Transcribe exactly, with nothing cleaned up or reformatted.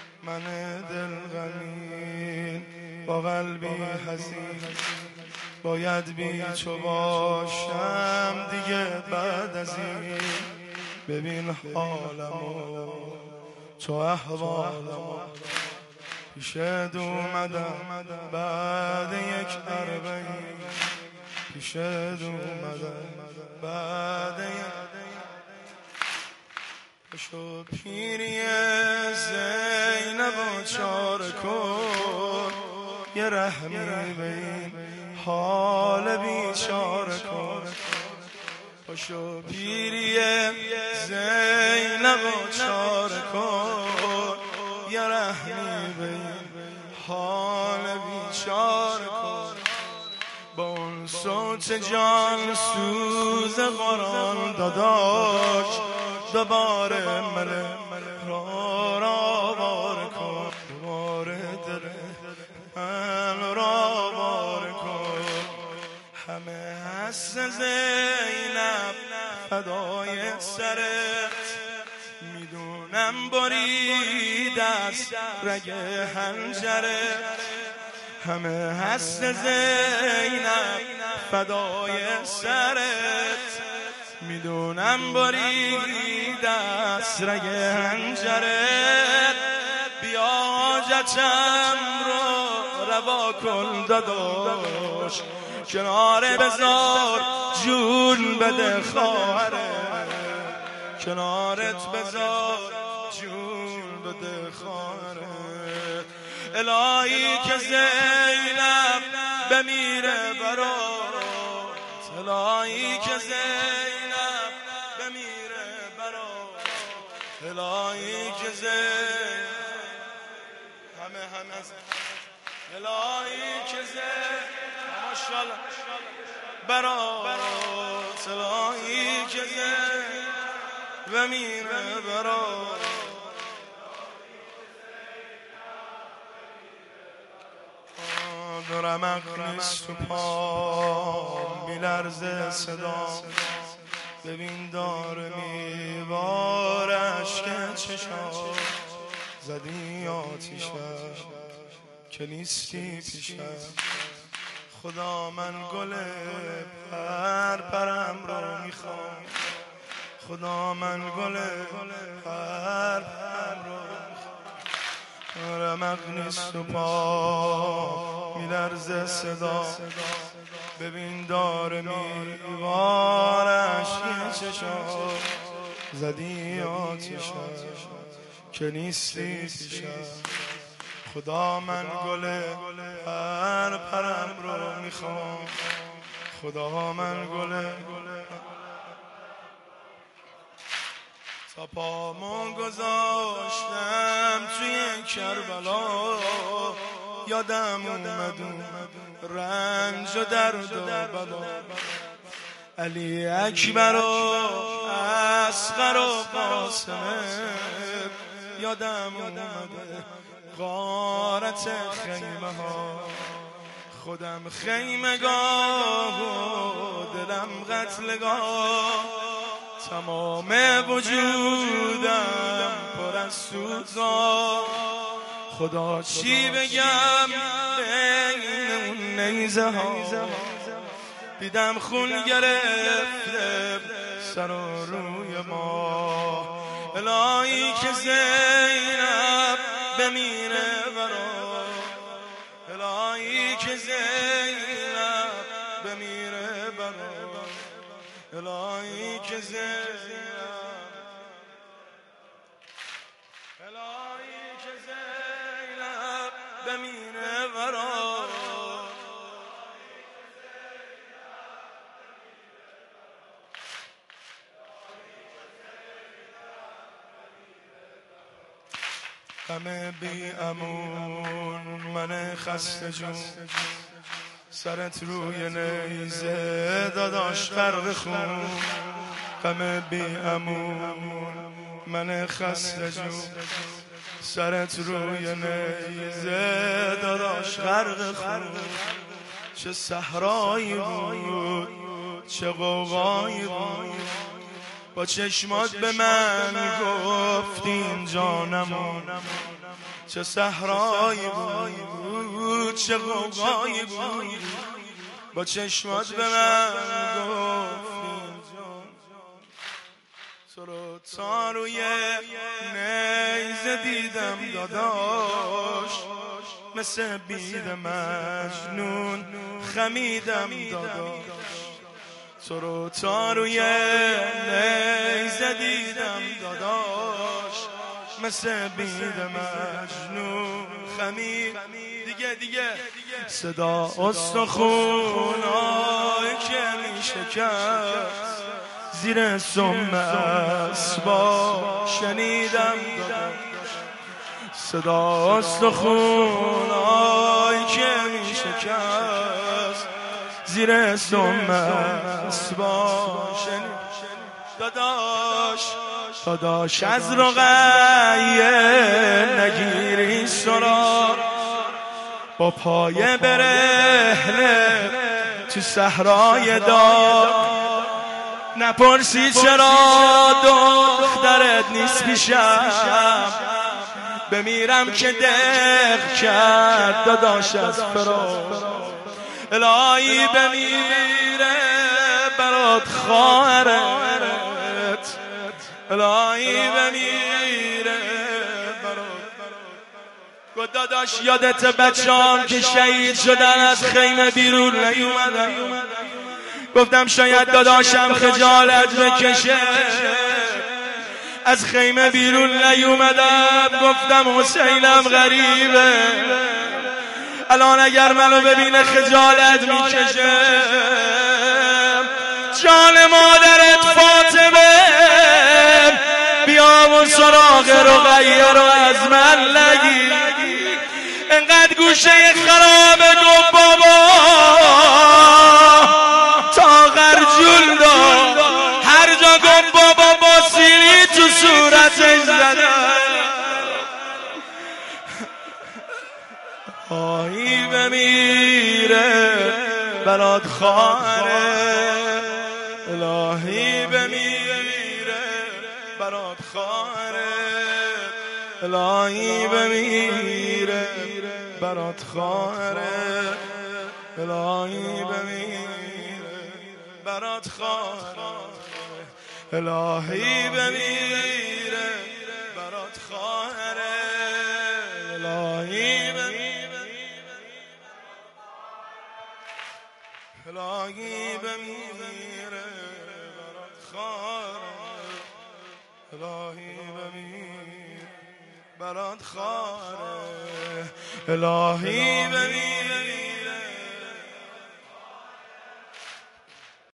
من دل غمین با قلبی حزین باید بی تو باشم دیگه بعد از این. ببین حالمو تو احوالمو پیشت اومدم بعد یک اربعین پیشت اومدم بعد یک پشو پیری زینب و چار کن یه رحمی به این حال بیچاره کن. پشو پیری زینب و چاره کن یه رحمی به این حال بیچاره کن. با اون صوت جان سوز قرآن داداش دوباره مله را را بار کن. دوباره دل من را بار کن. همه هست زینب فدای سرت میدونم برید از رگ حنجرت. همه هست زینب فدای سرت میدونم برید از رگ حنجرت. بیا حاجتم رو روا کن داداش کناره بذار جون بده خواهرت. کنارت بذار جون بده خواهرت. الهی که زینب بمیره برات. الهی که زینب بمیره برات. الهی که زینب همه همه الهی که زینب ماشاءالله برات. الهی که زینب بمیره برات. رمق نیست تو پا میلرزه صدا. ببین داره میوارش که چشم زدی آتیشه که نیستی پیشم. خدا من گل پر پرم رو میخوام. خدا من گل پر پرم رو میخوام. رمق نیست و پا میلرزه صدا. ببین داره میوارش یه چشم زدی آتیشم که نیستی پیشم. خدا من گل پر پرم رو میخوام. خدا من گل تا پامو گذاشتم توی کربلا. یادم اومد رنج و درد و بلا. علی اکبر و اصغر و قاسم یادم اومده غارت خیمه ها. خودم خیمه گاه و دلم قتلگاه. تمام وجودم پر از سوزا. خدا چی بگم بین اون نیزه ها. دیدم خون گرفته سر و روی ما. الهی که زینب بمیره برا. الهی که زینب بمیره برا. الهی که زینب الهی که زینب بمیره برا. غم بی امون من خسته جون سرت روی نیزه داداش غرق خون. غم بی امون من خسته جون سرت روی نیزه داداش غرق خون. چه صحرایی بود چه غوغایی بود. با چشمات به من گفتی اینجا نمون. چه صحرایی بود چه غوغایی بود با چشمات به من گفتی تو رو تا روی نیزه دیدم داداش مثل بید مجنون خمیدم داداش تو رو تا روی نیزه دیدم داداش مثل بید مجنون خمید دیگه دیگه صدا استخونایی که می شکست زیر سم اسبا شنیدم صدا استخونایی که می شکست زیر سم اسبا شنیدم داداش داداش از رقیه نگیری سراغ با پای برهنه تو صحرای داغ نپرسی چرا دخترت نیست پیشم بمیرم که دق کرد داداش از فراق الهی بمیره برات خواهرت الهی بمیره برات داداش یادت بچه‌ام که شهید شدن از خیمه بیرون نیومدن گفتم شاید داداشم خجالت بکشه از خیمه بیرون نیومدم گفتم حسینم غریبه الان اگر منو ببینه خجالت میکشه جان مادرت فاطمه بیا و سراغ رقیه رو از من نگیر انقدر گوشه خرابه گفت بابا تا غرجول داد هر جا گفت بابا با سیلی تو صورتش زدن آهی بمیره برات خواهره الهی بمیره برات خواهره الهی بمیره برات خواهره الهی بمیره برات خواهره الهی بمیره برات خواهره الهی بمیره الهی بمیره برات خواهره الهی بمیره برات خواهره الهی بمیره